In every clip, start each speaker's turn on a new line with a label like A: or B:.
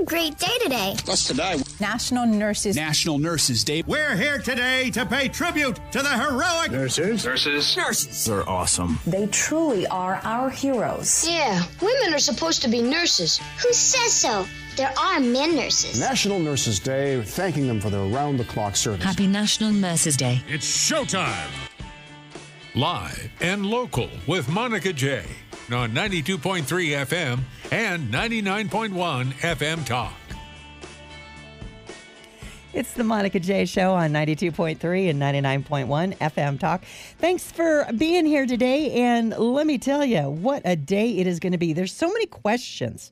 A: great day today.
B: What's today?
C: National Nurses Day.
D: We're here today to pay tribute to the heroic
B: Nurses. They're awesome.
E: They truly are our heroes.
F: Yeah, women are supposed to be nurses.
A: Who says so? There are men nurses.
G: National Nurses Day, thanking them for their round-the-clock service.
H: Happy National Nurses Day.
D: It's showtime.
I: Live and local with Monica J. on 92.3 FM and 99.1 FM Talk.
J: It's the Monica J. Show on 92.3 and 99.1 FM Talk. Thanks for being here today, and let me tell you, what a day it is going to be. There's so many questions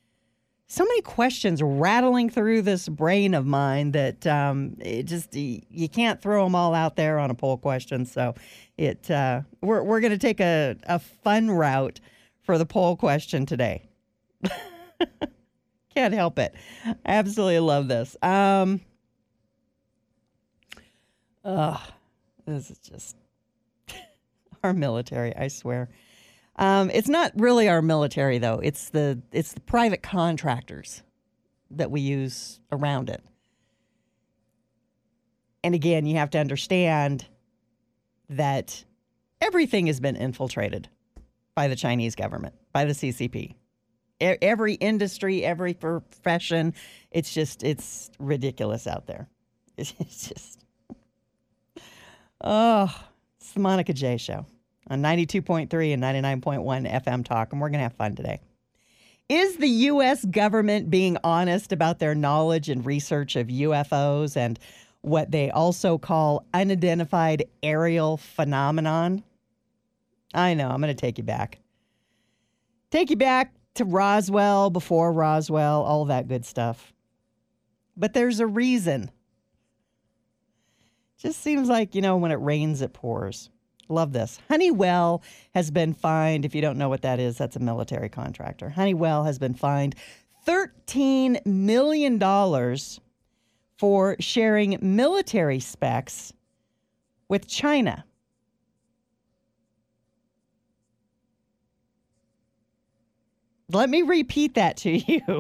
J: rattling through this brain of mine that you can't throw them all out there on a poll question. So we're going to take a fun route for the poll question today. Can't help it. I absolutely love this. This is just our military, I swear. It's not really our military, though. It's the private contractors that we use around it. And again, you have to understand that everything has been infiltrated by the Chinese government, by the CCP. Every industry, every profession, it's ridiculous out there. It's just, it's the Monica J. Show on 92.3 and 99.1 FM Talk, and we're going to have fun today. Is the U.S. government being honest about their knowledge and research of UFOs and what they also call unidentified aerial phenomenon? I know, I'm going to take you back. Take you back to Roswell, before Roswell, all that good stuff. But there's a reason. Just seems like, when it rains, it pours. Love this. Honeywell has been fined. If you don't know what that is, that's a military contractor. Honeywell has been fined $13 million for sharing military specs with China. Let me repeat that to you.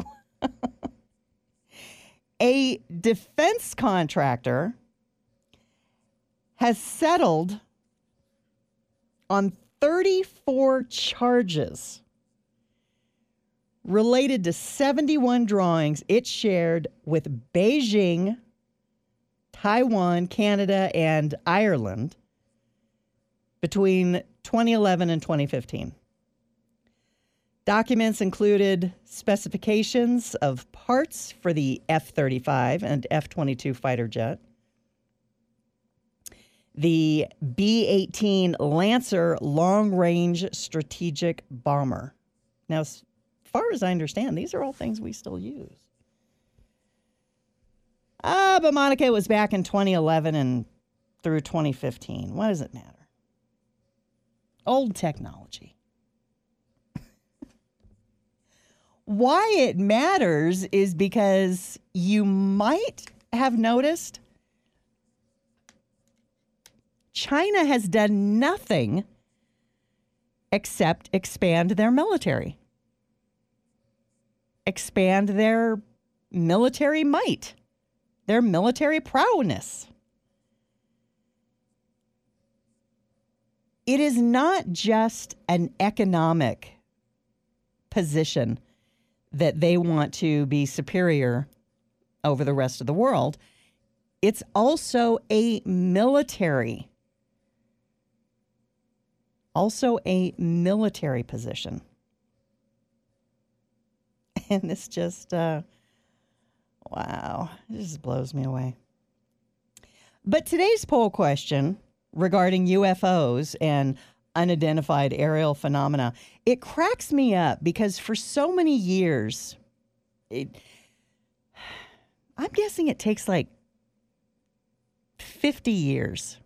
J: A defense contractor has settled on 34 charges related to 71 drawings it shared with Beijing, Taiwan, Canada, and Ireland between 2011 and 2015. Documents included specifications of parts for the F-35 and F-22 fighter jet, the B-18 Lancer long-range strategic bomber. Now, as far as I understand, these are all things we still use. But Monica, it was back in 2011 and through 2015. Why does it matter? Old technology. Why it matters is because you might have noticed China has done nothing except expand their military, expand their military might, their military prowess. It is not just an economic position that they want to be superior over the rest of the world. It's also a military position. And this just, wow, it just blows me away. But today's poll question regarding UFOs and unidentified aerial phenomena, it cracks me up because for so many years, I'm guessing it takes like 50 years.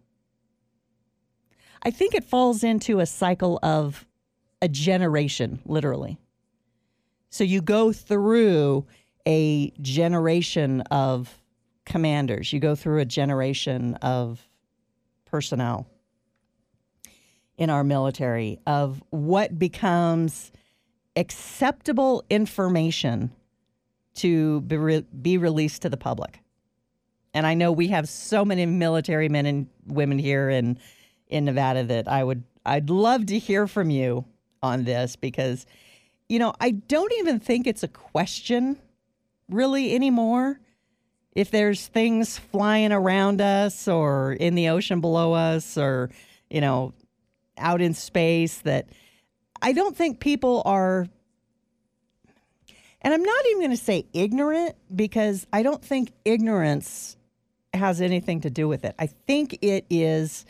J: I think it falls into a cycle of a generation, literally. So you go through a generation of commanders. You go through a generation of personnel in our military of what becomes acceptable information to be released to the public. And I know we have so many military men and women here in Nevada that I'd love to hear from you on this because, I don't even think it's a question really anymore. If there's things flying around us or in the ocean below us or, out in space, that I don't think people are, and I'm not even going to say ignorant because I don't think ignorance has anything to do with it. I think it is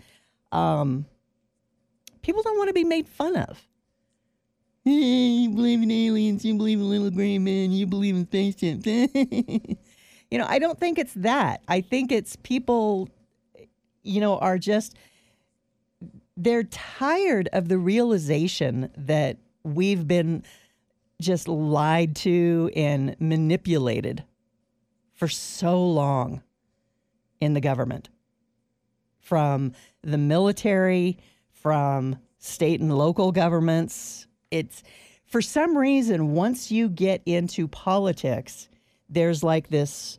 J: people don't want to be made fun of. Hey, you believe in aliens, you believe in little gray men, you believe in spaceships. I don't think it's that. I think it's people, are just, they're tired of the realization that we've been just lied to and manipulated for so long in the government. From the military, from state and local governments. It's, for some reason, once you get into politics, there's like this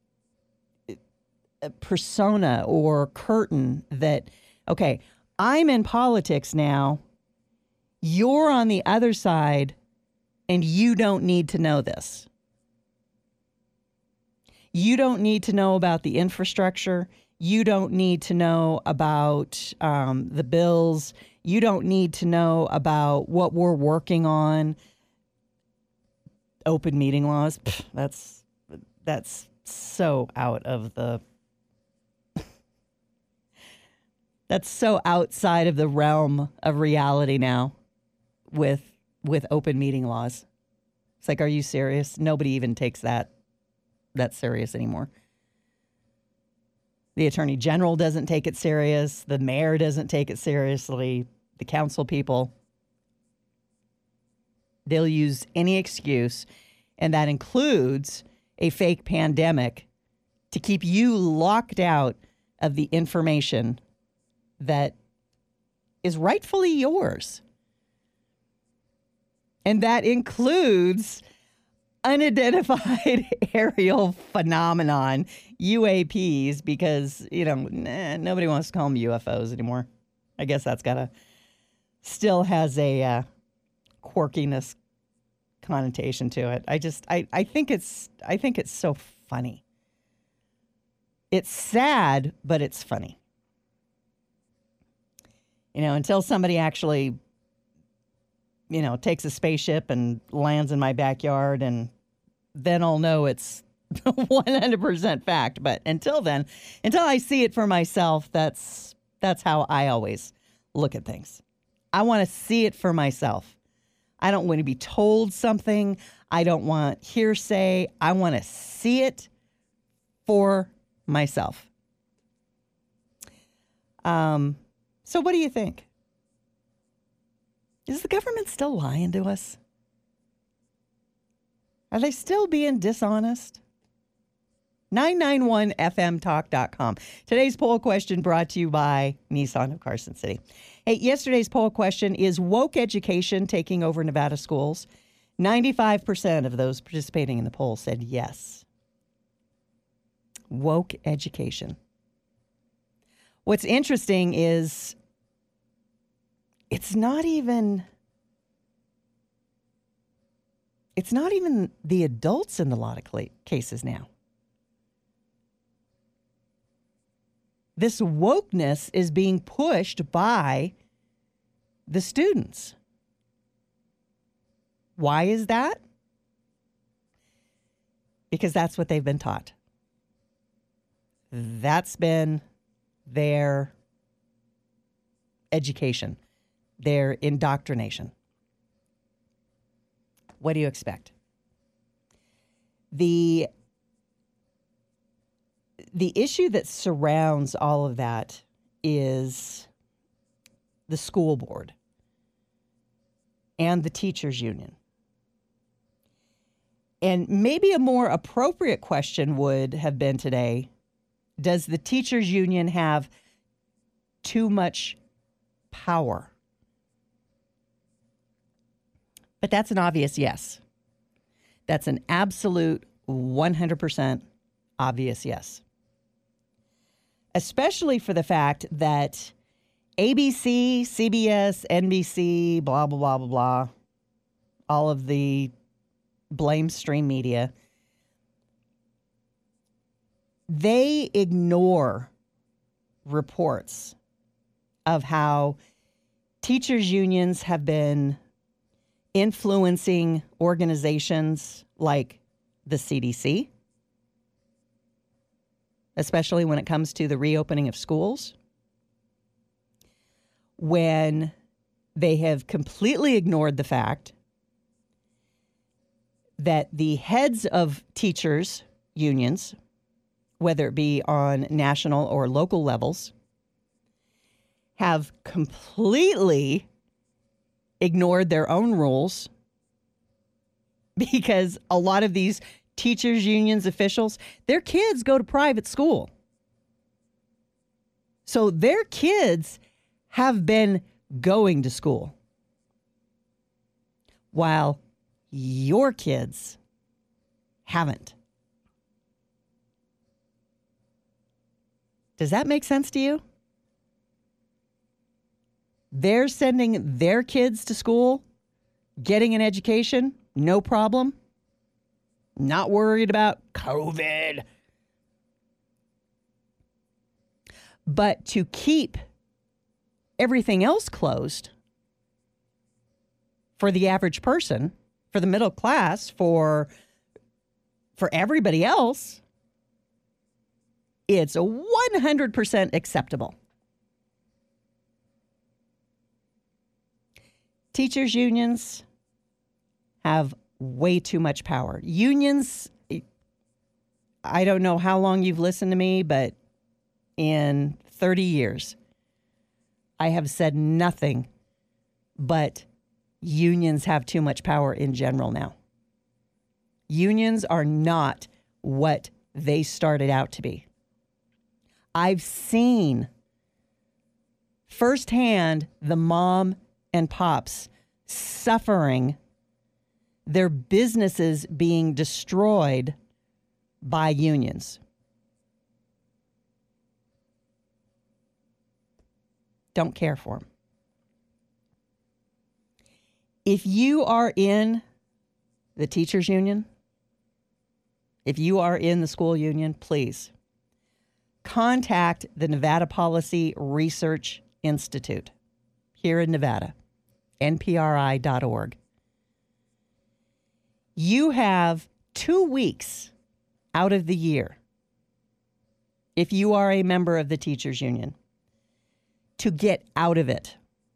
J: persona or curtain that, okay, I'm in politics now, you're on the other side, and you don't need to know this. You don't need to know about the infrastructure. You don't need to know about the bills. You don't need to know about what we're working on. Open meeting laws. That's so out of the... That's so outside of the realm of reality now with open meeting laws. It's like, are you serious? Nobody even takes that serious anymore. The Attorney General doesn't take it serious. The mayor doesn't take it seriously. The council people. They'll use any excuse, and that includes a fake pandemic, to keep you locked out of the information that is rightfully yours. And that includes unidentified aerial phenomenon, UAPs, because, nobody wants to call them UFOs anymore. I guess that's still has a quirkiness connotation to it. I think it's so funny. It's sad, but it's funny. Until somebody actually, takes a spaceship and lands in my backyard, and then I'll know it's 100% fact. But until then, until I see it for myself, that's how I always look at things. I want to see it for myself. I don't want to be told something. I don't want hearsay. I want to see it for myself. So what do you think? Is the government still lying to us? Are they still being dishonest? 991fmtalk.com. Today's poll question brought to you by Nissan of Carson City. Hey, yesterday's poll question is woke education taking over Nevada schools. 95% of those participating in the poll said yes. Woke education. What's interesting is it's not even the adults in a lot of cases now. This wokeness is being pushed by the students. Why is that? Because that's what they've been taught. That's been their education, their indoctrination. What do you expect? The issue that surrounds all of that is the school board and the teachers union. And maybe a more appropriate question would have been today, does the teachers union have too much power? But that's an obvious yes. That's an absolute 100% obvious yes. Especially for the fact that ABC, CBS, NBC, blah, blah, blah, blah, blah, all of the blame stream media, they ignore reports of how teachers' unions have been influencing organizations like the CDC, especially when it comes to the reopening of schools, when they have completely ignored the fact that the heads of teachers' unions, whether it be on national or local levels, have completely ignored their own rules, because a lot of these teachers' unions officials, their kids go to private school. So their kids have been going to school, while your kids haven't. Does that make sense to you? They're sending their kids to school, getting an education, no problem. Not worried about COVID. But to keep everything else closed for the average person, for the middle class, for everybody else, it's 100% acceptable. Teachers' unions have way too much power. Unions, I don't know how long you've listened to me, but in 30 years, I have said nothing but unions have too much power in general now. Unions are not what they started out to be. I've seen firsthand the mom and pops suffering, their businesses being destroyed by unions. Don't care for them. If you are in the teachers' union, if you are in the school union, please contact the Nevada Policy Research Institute here in Nevada, npri.org. You have 2 weeks out of the year, if you are a member of the teachers' union, to get out of it.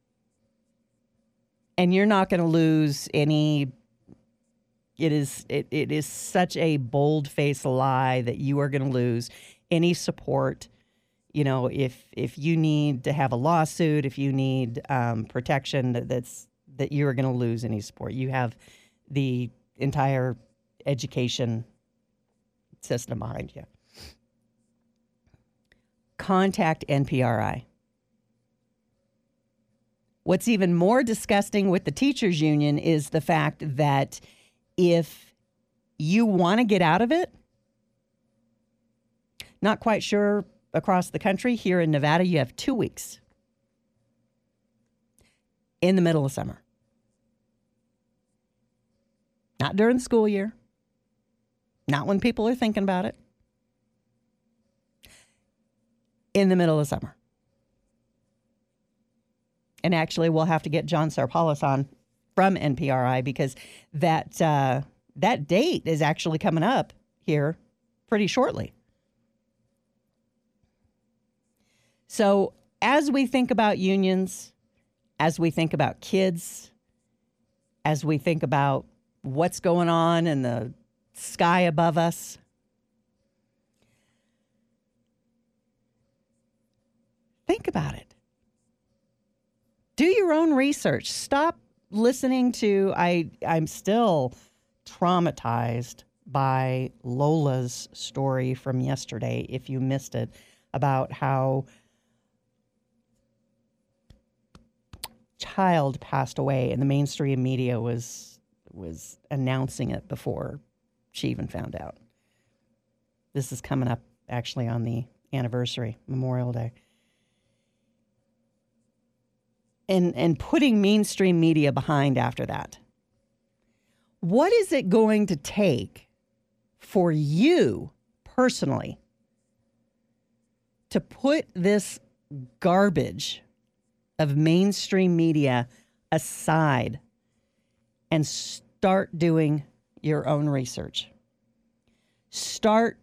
J: And you're not going to lose any. It is such a bold-faced lie that you are going to lose any support. You know, if you need to have a lawsuit, if you need protection, that you are going to lose any support. You have the entire education system behind you. Contact NPRI. What's even more disgusting with the teachers' union is the fact that if you want to get out of it, not quite sure across the country, here in Nevada, you have 2 weeks in the middle of summer. Not during the school year. Not when people are thinking about it. In the middle of summer. And actually, we'll have to get John Sarpalis on from NPRI, because that date is actually coming up here pretty shortly. So as we think about unions, as we think about kids, as we think about what's going on in the sky above us, think about it. Do your own research. Stop listening to, I'm still traumatized by Lola's story from yesterday, if you missed it, about how child passed away and the mainstream media was announcing it before she even found out. This is coming up actually on the anniversary, Memorial Day. And putting mainstream media behind after that. What is it going to take for you personally to put this garbage of mainstream media aside and start doing your own research? Start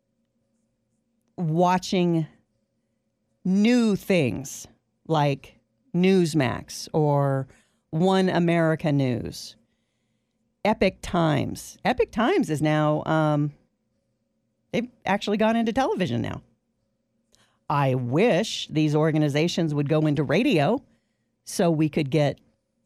J: watching new things like Newsmax or One America News. Epic Times. Epic Times is now, they've actually gone into television now. I wish these organizations would go into radio so we could get,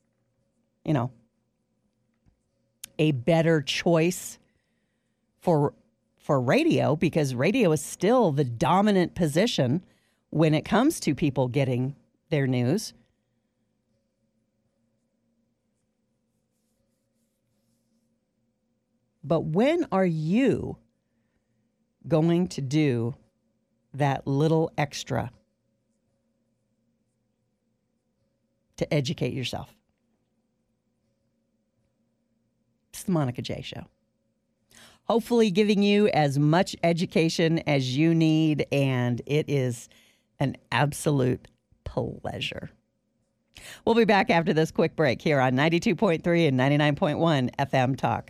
J: a better choice for radio, because radio is still the dominant position when it comes to people getting their news. But when are you going to do that little extra to educate yourself? It's the Monica J. Show. Hopefully giving you as much education as you need, and it is an absolute pleasure. We'll be back after this quick break here on 92.3 and 99.1 FM Talk.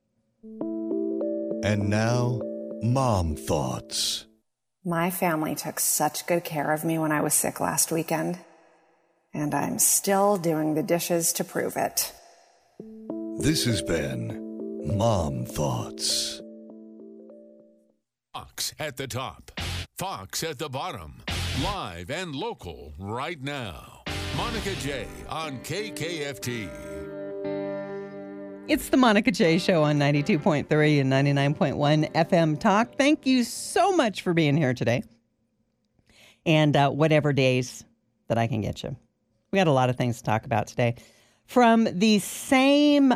H: And now, Mom Thoughts.
K: My family took such good care of me when I was sick last weekend, and I'm still doing the dishes to prove it.
H: This has been Mom Thoughts.
I: Fox at the top, Fox at the bottom, live and local right now. Monica J on KKFT.
J: It's the Monica J Show on 92.3 and 99.1 FM Talk. Thank you so much for being here today. And whatever days that I can get you. We got a lot of things to talk about today. From the same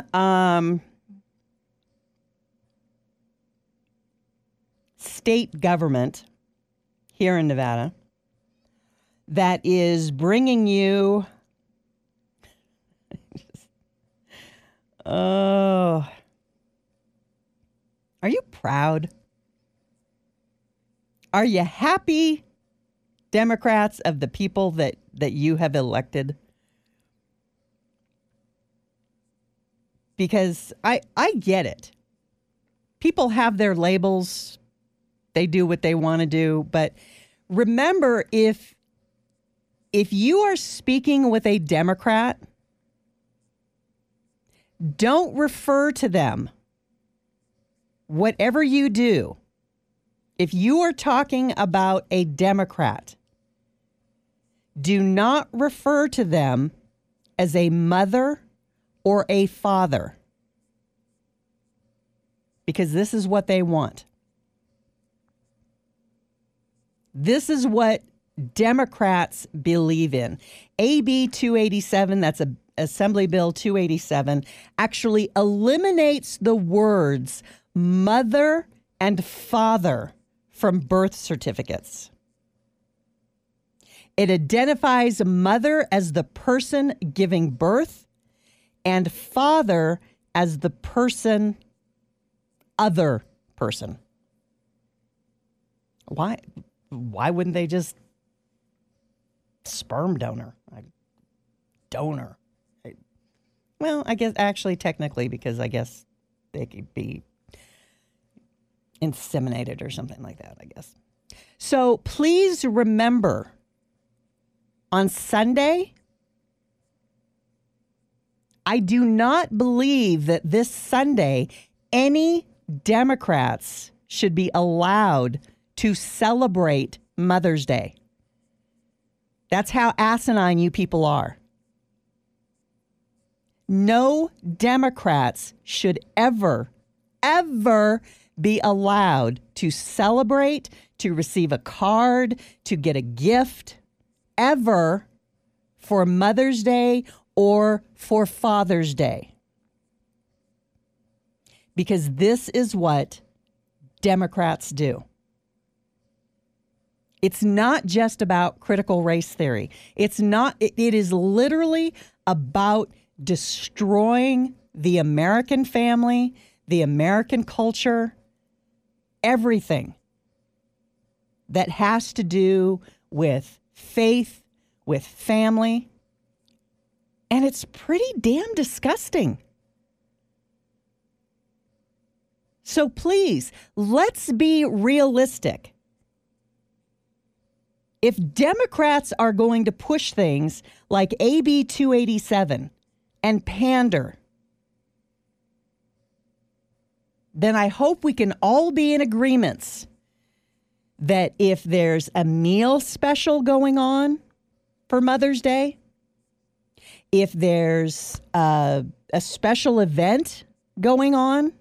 J: state government here in Nevada that is bringing you... Oh, are you proud? Are you happy, Democrats, of the people that you have elected? Because I get it. People have their labels. They do what they want to do. But remember, if you are speaking with a Democrat, don't refer to them. Whatever you do, if you are talking about a Democrat, do not refer to them as a mother or a father, because this is what they want. This is what Democrats believe in. AB 287, that's Assembly Bill 287, actually eliminates the words mother and father from birth certificates. It identifies mother as the person giving birth and father as the person, other person. Why wouldn't they just sperm donor? Donor. Well, I guess actually technically, because I guess they could be inseminated or something like that, I guess. So please remember, on Sunday, I do not believe that this Sunday any Democrats should be allowed to celebrate Mother's Day. That's how asinine you people are. No Democrats should ever be allowed to celebrate, to receive a card, to get a gift, ever, for Mother's Day or for Father's Day. Because this is what Democrats do. It's not just about critical race theory. It is literally about destroying the American family, the American culture, everything that has to do with faith, with family. And it's pretty damn disgusting. So please, let's be realistic. If Democrats are going to push things like AB 287 and pander, then I hope we can all be in agreements that if there's a meal special going on for Mother's Day, if there's a special event going on,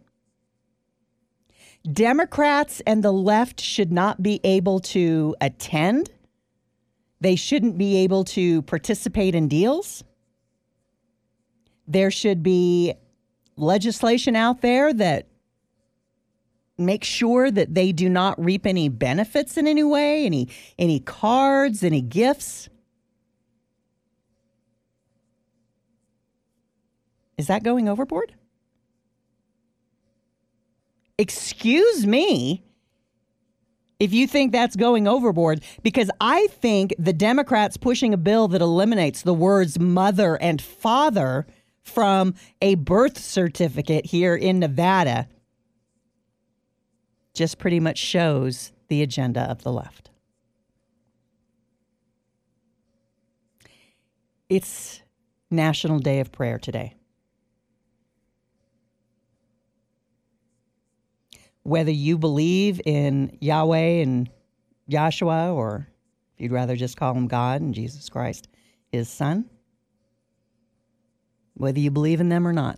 J: Democrats and the left should not be able to attend. They shouldn't be able to participate in deals. There should be legislation out there that makes sure that they do not reap any benefits in any way, any cards, any gifts. Is that going overboard? Excuse me if you think that's going overboard, because I think the Democrats pushing a bill that eliminates the words mother and father from a birth certificate here in Nevada just pretty much shows the agenda of the left. It's National Day of Prayer today. Whether you believe in Yahweh and Yahshua, or if you'd rather just call him God and Jesus Christ, his son, whether you believe in them or not,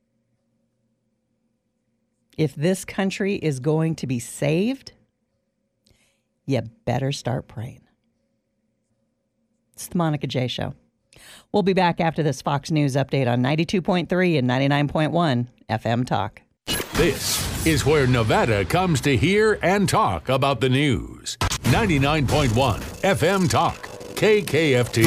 J: if this country is going to be saved, you better start praying. It's the Monica J. Show. We'll be back after this Fox News update on 92.3 and 99.1 FM Talk.
I: This is where Nevada comes to hear and talk about the news. 99.1 FM Talk, KKFT.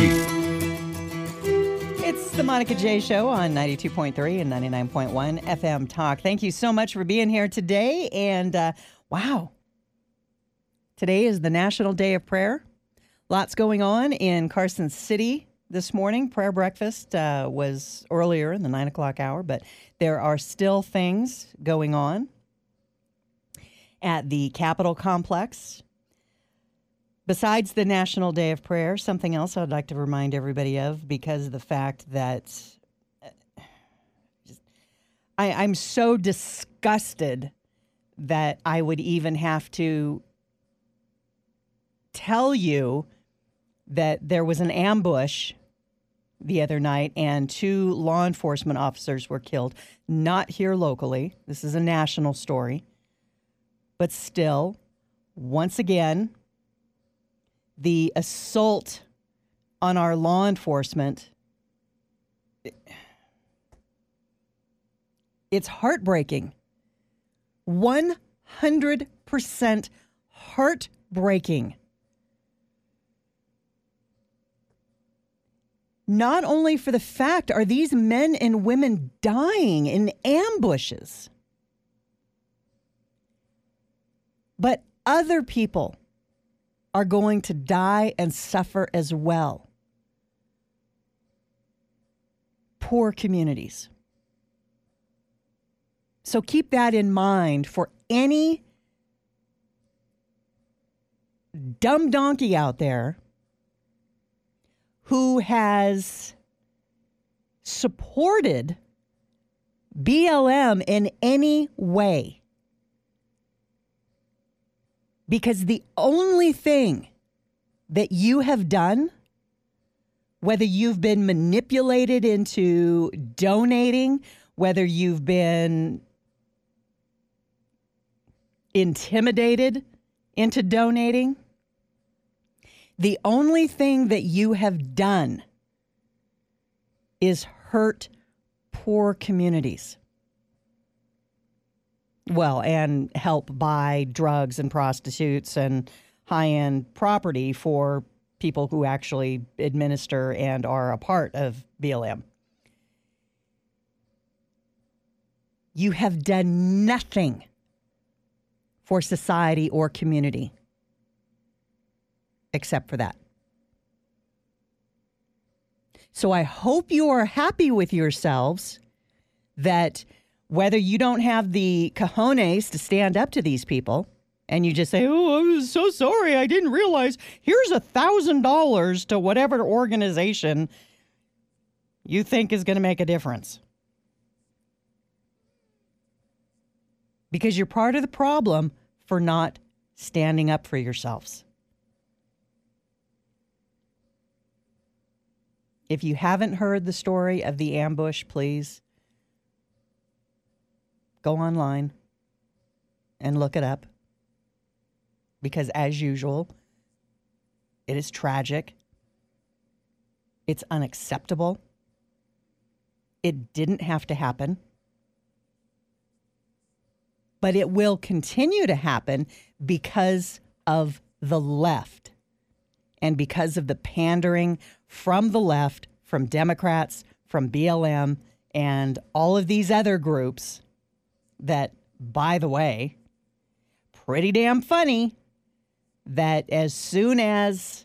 J: It's the Monica J. Show on 92.3 and 99.1 FM Talk. Thank you so much for being here today. And wow, today is the National Day of Prayer. Lots going on in Carson City this morning. Prayer breakfast was earlier in the 9 o'clock hour, but there are still things going on at the Capitol complex. Besides the National Day of Prayer, something else I'd like to remind everybody of, because of the fact that I'm so disgusted that I would even have to tell you that there was an ambush the other night and 2 law enforcement officers were killed. Not here locally. This is a national story. But still, once again, the assault on our law enforcement, it's heartbreaking. 100% heartbreaking. Not only for the fact are these men and women dying in ambushes, but other people are going to die and suffer as well. Poor communities. So keep that in mind for any dumb donkey out there who has supported BLM in any way. Because the only thing that you have done, whether you've been manipulated into donating, whether you've been intimidated into donating, the only thing that you have done is hurt poor communities. Well, and help buy drugs and prostitutes and high-end property for people who actually administer and are a part of BLM. You have done nothing for society or community except for that. So I hope you are happy with yourselves that whether you don't have the cojones to stand up to these people and you just say, oh, I'm so sorry, I didn't realize, here's $1,000 to whatever organization you think is going to make a difference. Because you're part of the problem for not standing up for yourselves. If you haven't heard the story of the ambush, please go online and look it up. Because as usual, it is tragic. It's unacceptable. It didn't have to happen. But it will continue to happen because of the left and because of the pandering from the left, from Democrats, from BLM, and all of these other groups that, by the way, pretty damn funny that as soon as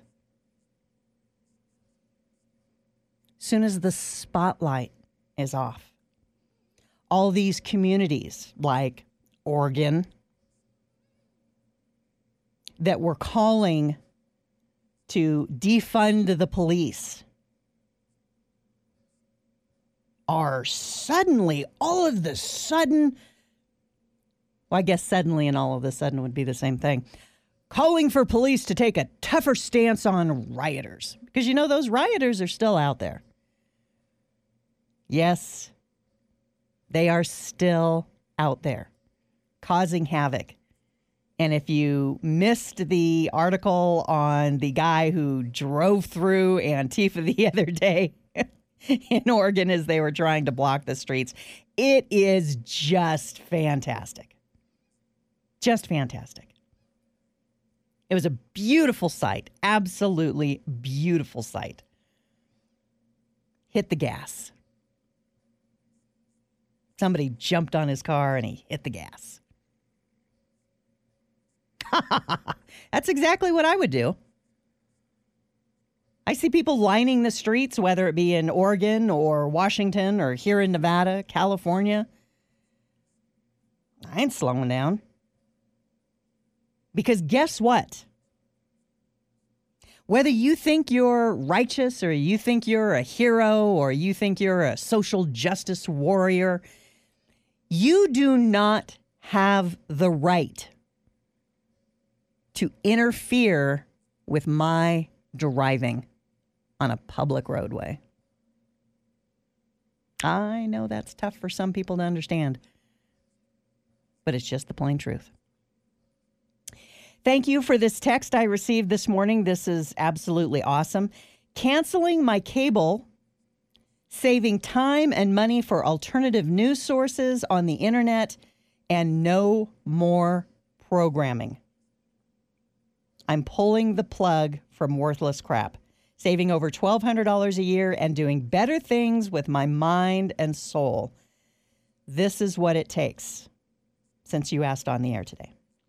J: the spotlight is off, all these communities like Oregon that were calling to defund the police are suddenly, all of the sudden, well, I guess suddenly and all of the sudden would be the same thing, calling for police to take a tougher stance on rioters. Because, you know, those rioters are still out there. Yes, they are still out there causing havoc. And if you missed the article on the guy who drove through Antifa the other day in Oregon as they were trying to block the streets, it is just fantastic. Just fantastic. It was a beautiful sight. Absolutely beautiful sight. Hit the gas. Somebody jumped on his car and he hit the gas. That's exactly what I would do. I see people lining the streets, whether it be in Oregon or Washington or here in Nevada, California. I ain't slowing down. Because guess what? Whether you think you're righteous or you think you're a hero or you think you're a social justice warrior, you do not have the right to interfere with my driving on a public roadway. I know that's tough for some people to understand, but it's just the plain truth. Thank you for this text I received this morning. This is absolutely awesome. Canceling my cable, saving time and money for alternative news sources on the internet, and no more programming. I'm pulling the plug from worthless crap, saving over $1,200 a year and doing better things with my mind and soul. This is what it takes, since you asked on the air today.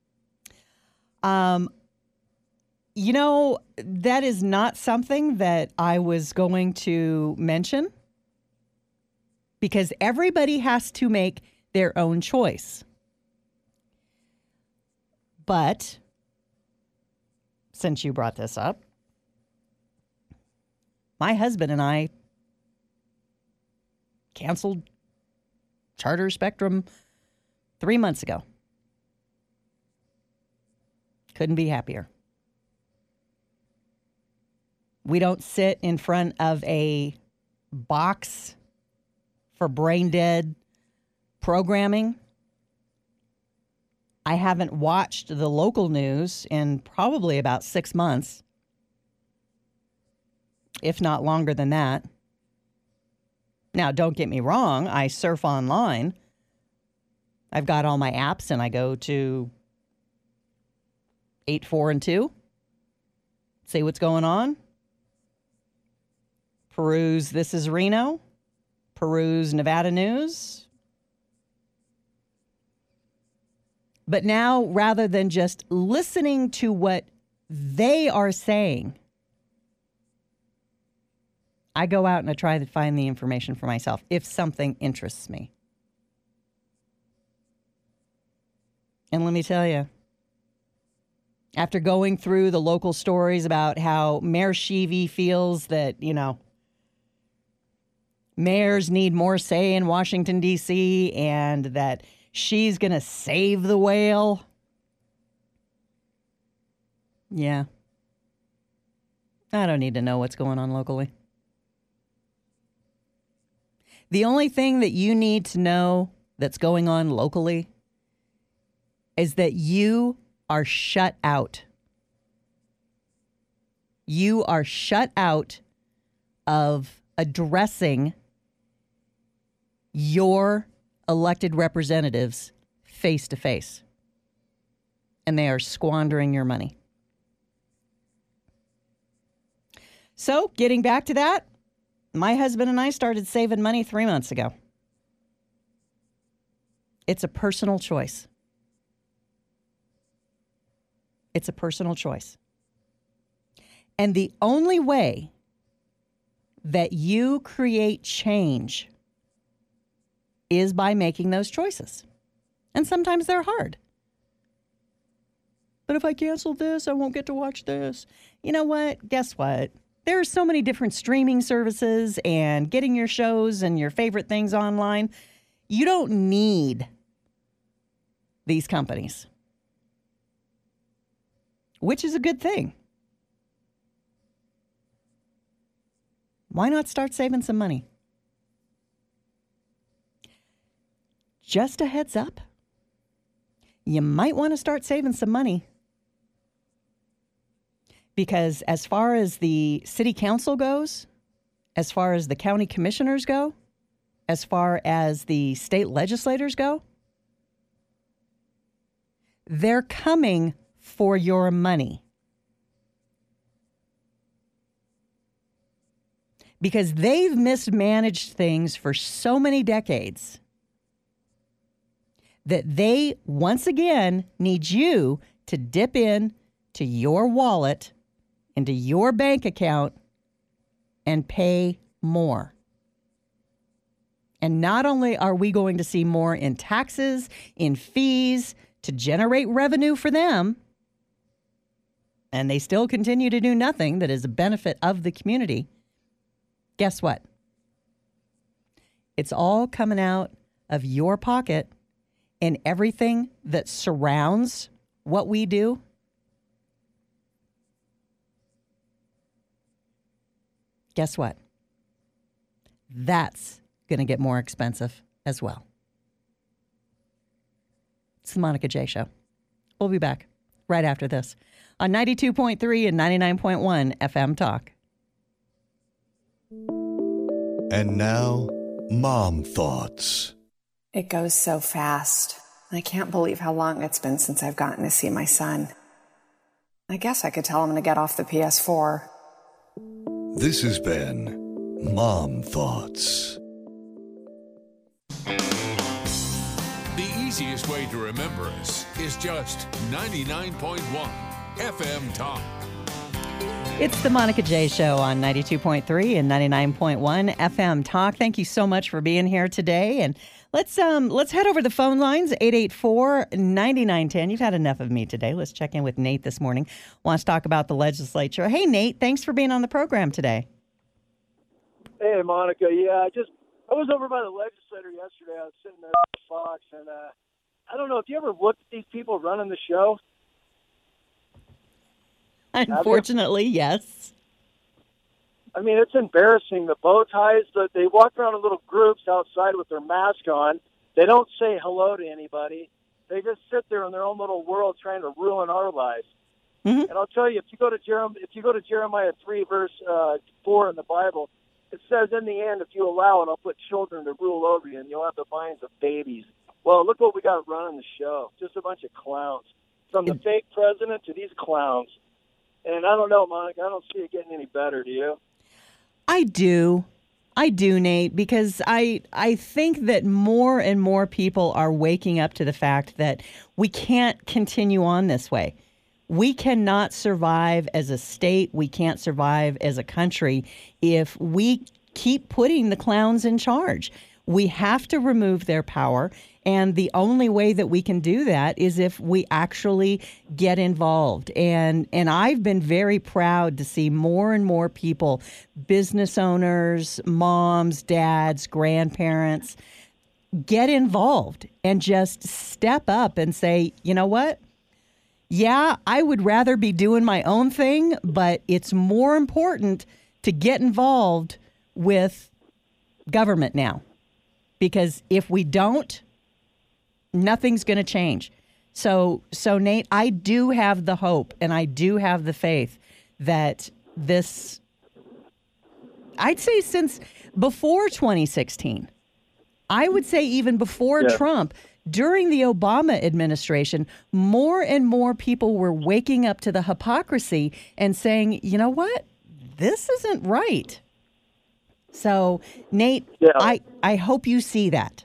J: You know, that is not something that I was going to mention because everybody has to make their own choice. But since you brought this up, my husband and I canceled Charter Spectrum 3 months ago. Couldn't be happier. We don't sit in front of a box for brain dead programming. I haven't watched the local news in probably about 6 months, if not longer than that. Now, don't get me wrong. I surf online. I've got all my apps and I go to 8, 4, and 2 See what's going on. Peruse This Is Reno. Peruse Nevada News. But now, rather than just listening to what they are saying, I go out and I try to find the information for myself if something interests me. And let me tell you, after going through the local stories about how Mayor Sheevy feels that, mayors need more say in Washington, D.C., and that she's going to save the whale. Yeah. I don't need to know what's going on locally. The only thing that you need to know that's going on locally is that you are shut out. You are shut out of addressing your elected representatives face to face. And they are squandering your money. So, getting back to that, my husband and I started saving money 3 months ago. It's a personal choice. It's a personal choice. And the only way that you create change is by making those choices. And sometimes they're hard. But if I cancel this, I won't get to watch this. You know what? Guess what? There are so many different streaming services and getting your shows and your favorite things online. You don't need these companies, which is a good thing. Why not start saving some money? Just a heads up, you might want to start saving some money. Because as far as the city council goes, as far as the county commissioners go, as far as the state legislators go, they're coming for your money. Because they've mismanaged things for so many decades that they, once again, need you to dip in to your wallet, into your bank account, and pay more. And not only are we going to see more in taxes, in fees, to generate revenue for them, and they still continue to do nothing that is a benefit of the community, guess what? It's all coming out of your pocket, and everything that surrounds what we do guess what? That's going to get more expensive as well. It's the Monica J. Show. We'll be back right after this on 92.3 and 99.1 FM Talk.
H: And now, Mom Thoughts.
K: It goes so fast. I can't believe how long it's been since I've gotten to see my son. I guess I could tell him to get off the PS4.
H: This has been Mom Thoughts.
I: The easiest way to remember us is just 99.1 FM Talk.
J: It's the Monica J. Show on 92.3 and 99.1 FM Talk. Thank you so much for being here today. And let's head over the phone lines, 884-9910. You've had enough of me today. Let's check in with Nate this morning. Wants to talk about the legislature. Hey, Nate, thanks for being on the program today.
L: Hey, Monica. Yeah, I was over by the legislature yesterday. I was sitting there at Fox, and I don't know if you ever looked at these people running the show.
J: Unfortunately, yes.
L: I mean, it's embarrassing. The bow ties, they walk around in little groups outside with their mask on. They don't say hello to anybody. They just sit there in their own little world trying to ruin our lives. Mm-hmm. And I'll tell you, if you go to Jeremiah 3, verse 4 in the Bible, it says, in the end, if you allow it, I'll put children to rule over you, and you'll have the minds of babies. Well, look what we got running the show. Just a bunch of clowns. From the fake president to these clowns. And I don't know, Monica, I don't see it getting any better, do you?
J: I do, Nate, because I think that more and more people are waking up to the fact that we can't continue on this way. We cannot survive as a state. We can't survive as a country if we keep putting the clowns in charge. We have to remove their power. And the only way that we can do that is if we actually get involved. And I've been very proud to see more and more people, business owners, moms, dads, grandparents, get involved and just step up and say, you know what? Yeah, I would rather be doing my own thing, but it's more important to get involved with government now. Because if we don't, nothing's going to change. So Nate, I do have the hope and I do have the faith that this, I'd say since before 2016, I would say even before Trump, during the Obama administration, more and more people were waking up to the hypocrisy and saying, you know what, this isn't right. So, Nate, I hope you see that.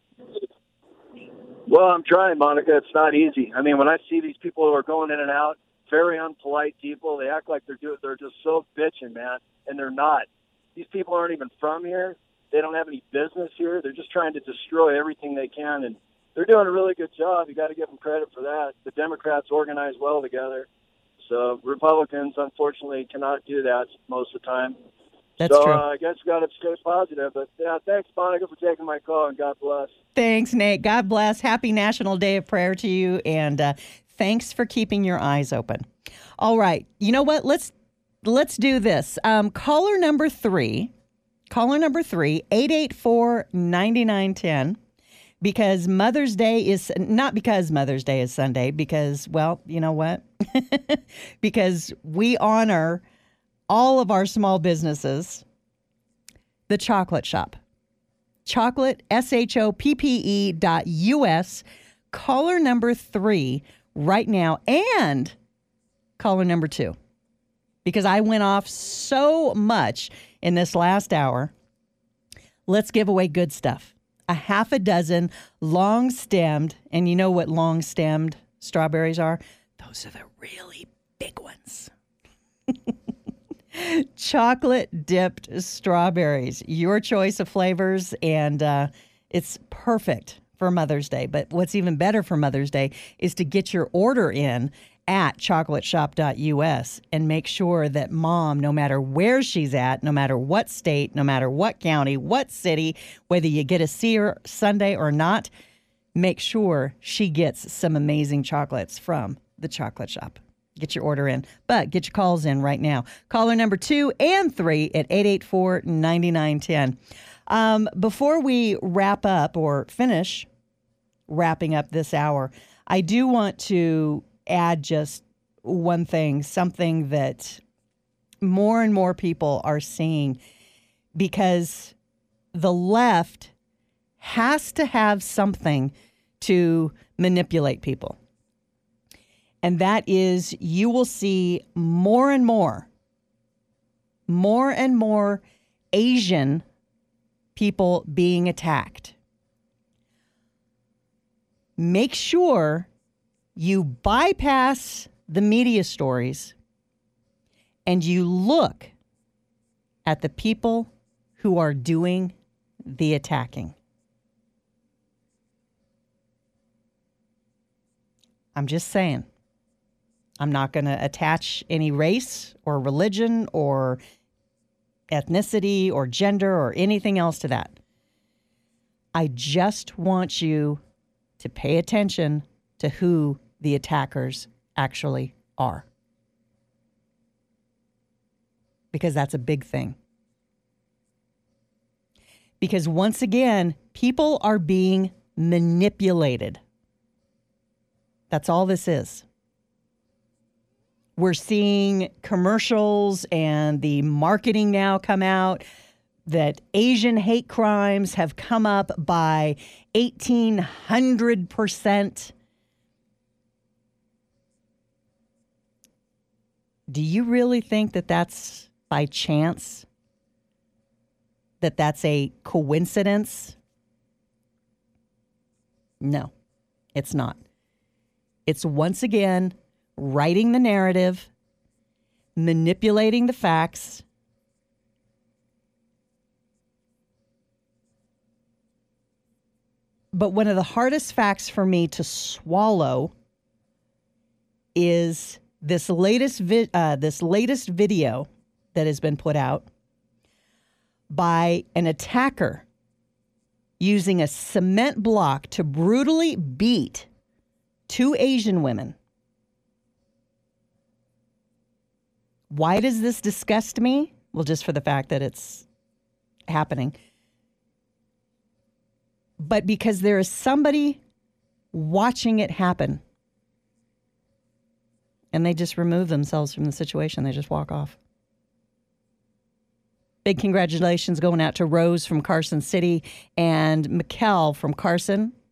L: Well, I'm trying, Monica. It's not easy. I mean, when I see these people who are going in and out, very unpolite people, they act like they're just so bitching, man, and they're not. These people aren't even from here. They don't have any business here. They're just trying to destroy everything they can, and they're doing a really good job. You got to give them credit for that. The Democrats organize well together. So Republicans, unfortunately, cannot do that most of the time.
J: That's true.
L: I guess we got to stay positive. But, thanks, Monica, for taking my call, and God bless.
J: Thanks, Nate. God bless. Happy National Day of Prayer to you, and thanks for keeping your eyes open. All right. You know what? Let's do this. Caller number 3, 884-9910. Because Mother's Day is not because Mother's Day is Sunday, because, well, you know what? Because we honor all of our small businesses. The Chocolate Shop. Chocolate, SHOPPE.US. Caller number 3 right now. And caller number 2. Because I went off so much in this last hour. Let's give away good stuff. A half a dozen long-stemmed, and you know what long-stemmed strawberries are? Those are the really big ones. Chocolate-dipped strawberries, your choice of flavors, and it's perfect for Mother's Day. But what's even better for Mother's Day is to get your order in at chocolateshop.us and make sure that mom, no matter where she's at, no matter what state, no matter what county, what city, whether you get to see her Sunday or not, make sure she gets some amazing chocolates from the Chocolate Shop. Get your order in, but get your calls in right now. Caller number 2 and 3 at 884-9910. Before we wrap up or finish wrapping up this hour, I do want to add just one thing, something that more and more people are seeing, because the left has to have something to manipulate people. And that is, you will see more and more Asian people being attacked. Make sure you bypass the media stories and you look at the people who are doing the attacking. I'm just saying. I'm not going to attach any race or religion or ethnicity or gender or anything else to that. I just want you to pay attention to who the attackers actually are. Because that's a big thing. Because once again, people are being manipulated. That's all this is. We're seeing commercials and the marketing now come out that Asian hate crimes have come up by 1,800%. Do you really think that that's by chance? That that's a coincidence? No, it's not. It's once again writing the narrative, manipulating the facts, but one of the hardest facts for me to swallow is this latest video that has been put out by an attacker using a cement block to brutally beat 2 Asian women. Why does this disgust me? Well, just for the fact that it's happening. But because there is somebody watching it happen. And they just remove themselves from the situation. They just walk off. Big congratulations going out to Rose from Carson City and Mikkel from Carson.